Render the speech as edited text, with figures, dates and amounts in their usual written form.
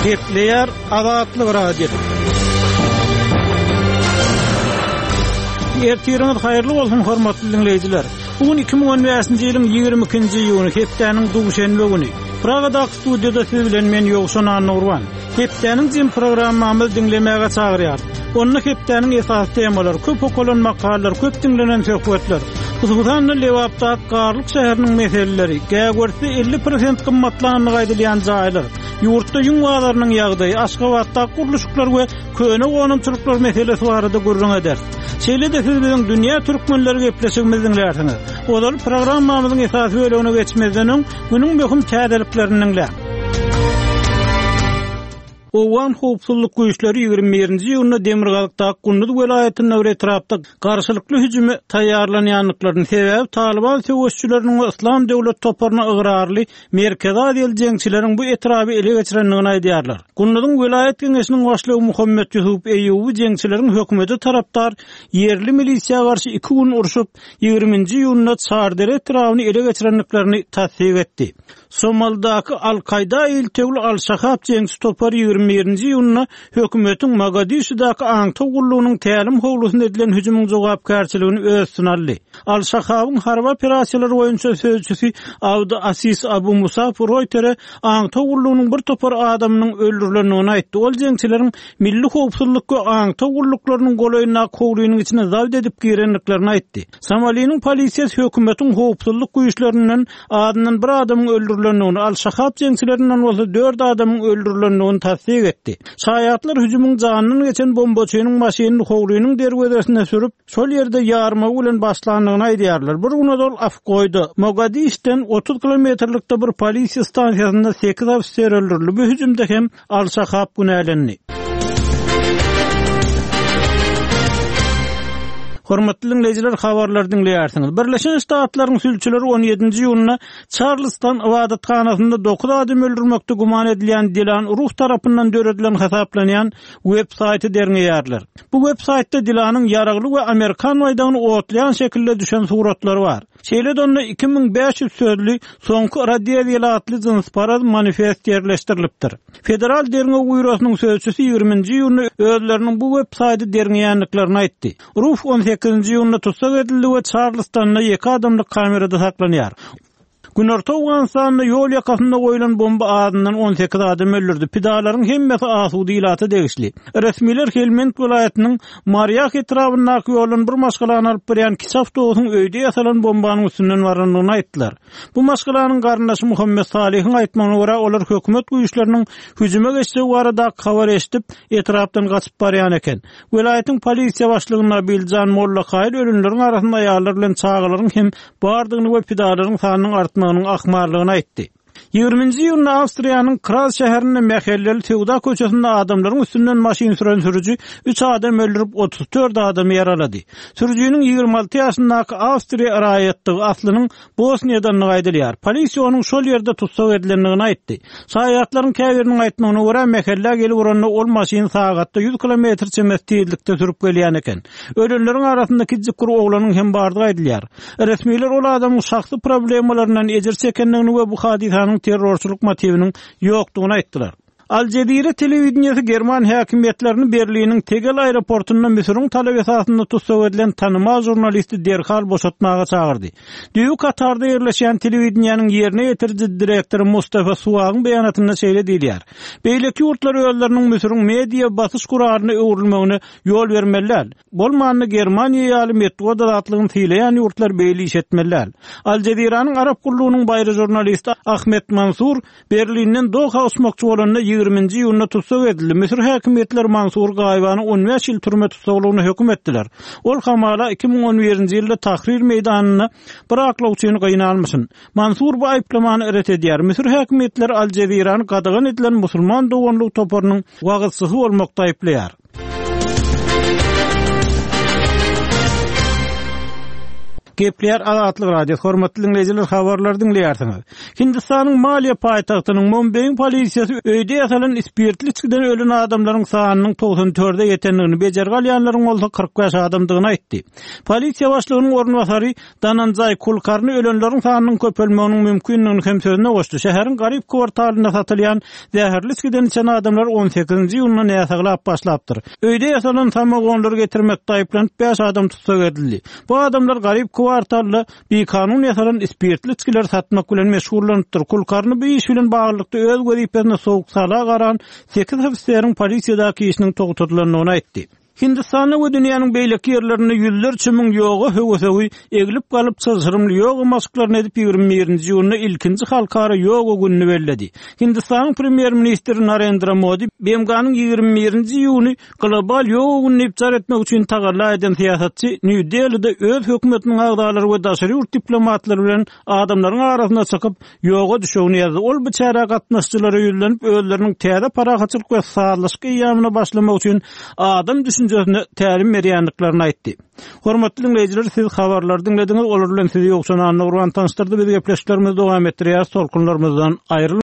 Gepleyer Azatlyk Radio. Ertiriniz hayırlı bolsun hormatly dinleyijiler. Bugün 2015-nji ýylyň 22-nji ýyly hepdeniň duşanbe güni. Pragada studiýada siz bilen men Ýogşan Anurwan. Hepdeniň jym programmamy dinlemäge çagyrýar. Onu hepdeniň esas temalary, köp okulan makalar, köp dinlenen söhbetler. Uzunly lewapda garlyk şäheriniň meseleleri, gägörsi 50% gymmatlanyny gaýdylýan jaýlar, ýurtda ýuňwalarynyň ýagdaýy, Aşgabatda guruluşlar we köne gonumçylyklar meselesi barada gurrun eder. Şeýle de siz bilen dünýä türkmenleri gepleşigimizi dinlersiňiz. Olar programmamyzyň esasy bölümine geçmezden günüň möhüm täzeliklerini Owan howpsuzlyk güýçleri 21-nji ýylyna Demirgalyqda Gunduz welaýatynyň etrapda garşylykly hüjüme taýýarlanýanlyklaryny sebäp Taliban söwüşçüleriniň İslam döwlet toparyna ıgrarly merkezi adil jeňçileriň bu etraby ele geçirendigini aýdýarlar. Gunduzyň welaýat geňeşiniň başlygy Muhammed Yusuf Eýubi jeňçileriň hökümeti tarapdar yerli milisiýa garşy 2 gün uruşup 20-nji ýylyna Çardere etrabyny ele geçirenliklerini tasdik etdi. Somaldaky Al-Qaida iltegli Al-Shahab jeňçi topary 21-nji ýylyna hökümetiň Mogadishudaky aňtogullugynyň tälim howlusyna edilen hüjümüň jogapkärçiligini öz üstüne aldy. Al-Shahabyň harba operasiýalary boýunça sözçüsi Abdu Asis Abu Musaf Reuter'e aňtogullugynyň bir topar adamynyň öldürilendigini aýtdy. Ol jeňçileriň milli howpsuzlyk we aňtogulluklarının golaýyna kowruýynyň içine zawd edip girenliklerini aýtdy. Somaliýanyň polisiýasy hökümetiň howpsuzlyk güýçlerinden adyndan bir adamyň öldürilendigini, Al-Shahab jeňçilerinden bolsa 4 adamyň öldürilendigini tasdik etdi. Şaýatlar hüjümüň janyny geçen bombaçynyň maşynyny kowruýynyň derwedesine sürüp, şol ýerde ýarma bilen başlandygyny aýdýarlar. Bir gün ol af goýdy. Mogadishudan 30 kilometrlikde bir polisiýa stansiýasynda 8 ofisier öldürildi. Bu hüjümde hem Al-Shahab günälendi. Hormatly dinleyijiler, habarlar dinleýärsiňiz. Birleşen Ştatlaryň sülçüleri 17-nji ýylyna Charleston ibadathanasynda 9 adam öldürmekde guman edilýän Dilan Ruh tarapyndan döredilen hesaplanýan web-saýty derňeýärler. Bu web-saýtda Dilanyň ýaragly we Amerikan maýdanyny otlayan şekilde düşen suratlary bar. Şeýle de onda 2500 sözli soňky radiýalatly jyns paraz manifest ýerleşdirilipdir. Federal derňe güýrüsiniň sözçüsi 20-nji ýylyny özleriniň bu web-saýty derňeýänliklaryny aýtdy. Ruh 18-nji ýylyna tutsak edildi we Charlestonda 2 adamlyk kamerada saklanýar. Günorta Awganistanyň ýol ýakasynda goýulan bomba adyndan 18 adam öldürdi. Pidalaryň hemmesi asudy ilaty degişli. Resmiler Helmand welaýatynyň Maryak etrapyndaky ýolun bir maşgalany alyp berýän kiçik awtobusyň öýde ýasalan bombanyň üstünden baranlygyny aýtdylar. Bu maşgalanyň garnaşy Muhammed Salihiň aýtmagyna görä olar hökümet güýçleriniň hüjüme geçişi barada habar eşdip etrapdan gaçyp barýan eken. Welaýatyň polisiýa başlygyna Biljan Molla Haýl ölümleriň arasynda ýalar bilen çağalaryň hem bardygyny we pidalaryň sanynyň artmagyny ahmarlygyny aýtdy. 20-nji ýylyna Awstriýanyň Kras şäherinde Mehelleli Tewda köçesinde adamlaryň üstünden maşyn süren sürücü 3 adam öldürüp 34 adam ýaralady. Sürücüniň 26 ýaşyndaky Awstriýa raýatlygy aslynyň Bosniýadan gaýdylýar. Polisiýa onuň şol ýerde tutsak edilendigini aýtdy. Şaýatlaryň käbiriniň aýtmagyna görä Mehelle gelip uranda ol maşyn sagatda 100 km çemes tezlikde sürüp gelýän eken. Ölenleriň arasynda kiçik bir oglanyň hem bardygy aýdylýar. Resmiler ol adamyň şahsy problemlaryndan ejir çekendigini we bu hadisanyň terrorçuluk motivinin ýokdugyny aýtdylar. Al Jazeera telewizionyasy German häkimetlerini Berliniň Tegel aeroportundan Misiriň talap esasynda tutsak edilen tanymaz jurnalisti derhal boşatmaga çağırdy. Düýü Katarda ýerleşen telewizionyanyň ýerine ýetirji direktory Mustafa Suwagyň beýanatynda şeýle diýilýär. Beýleki ýurtlar öýleriniň Misiriň media basyş guraryny öwrülmegine ýol bermeliler. Bolmanyny Germaniýa ýaly metod atlygyny tileýän ýurtlar beýli iş etmeliler. Al Jazeeranyň Arap gullugynyň baýry jurnalisti Ahmet Mansur Berlinden Doha usmakçy bolanda 20-nji ýylyna tutsak edildi. Misir häkimetleri Mansur Gaýbany 15 ýyl türme tutsaklygyna hökm etdiler. Ol hamala 2011-nji ýylda Tahrir meýdanyna bir aklawçyny gynalmysyn. Mansur bu aýplamany ret edýär. Misir häkimetleri Al Jazeerany gadagan edilen musulman dogonlyk toparynyň wagtsyzy bolmakda aýplaýar. Gepler Azatlyk radiosu hormatly dinleyijiler, habarlar dinleýärsiňiz. Hindistanyň Maliya paýtagtynyň Mumbai polisiýasy öýde ýasalan spirtli içkiden ölen adamlaryň sanynyň 94-de ýetenligini bejerip alýanlaryň bolsa 45 adamdygyny aýtdy. Polisiýa başlygynyň ornwasary Dananjay Kulkarny ölenleriň sanynyň köpelmeginiň mümkinligini hem sözüne goşdy. Şäheriň garyp kwartalyna satylýan zäherli içkiden içen adamlar 18-nji ýylyna näsaglap başlapdyr. Öýde ýasalan samagonlary getirmekde aýplanyp 5 adam tutsak edildi. Bu adamlar garyp kwartalda bir kanun ýasalan spirtli içkiler satmak bilen meşgullanıpdyr. Kulkarny bu iş bilen baglykda öz gözipesine sowuk sala garan 8 ofiseriň polisiýadaky işiniň togutulynyny aýtdy. Hindistanyň we dünýäniň beýleki ýerlerinde ýüzlerçe miň ýoga höwesegi egilip galyp çyzgyrymly ýoga masklaryny edip 21-nji ýylyna ilkinji halkara ýoga gününi bellädi. Hindistanyň premier ministri Narendra Modi BMG'nyň 21-nji ýylyny global ýoga gününi iptar etmek üçin tagarla eden siýasatçy New Delhi'de öz hökümetiniň agdalary we daşary ýurt diplomatlary bilen adamlaryň arasyna çykyp ýoga düşegini ýazdy. Ol bu çäre gatnaşçylary ýüzlenip özleriniň täze parahatçylyk we sağlaşyk ýamyna başlamak üçin adam tälim berýänliklaryny aýtdy. Hormatly dinleyijiler, siz habarlar dinlediňiz, olar bilen sizi ýokşan anlyk urgan tanışdyrdy. Biz gepleşiklerimizi dowam etdirýär, solkunlarymyzdan aýryl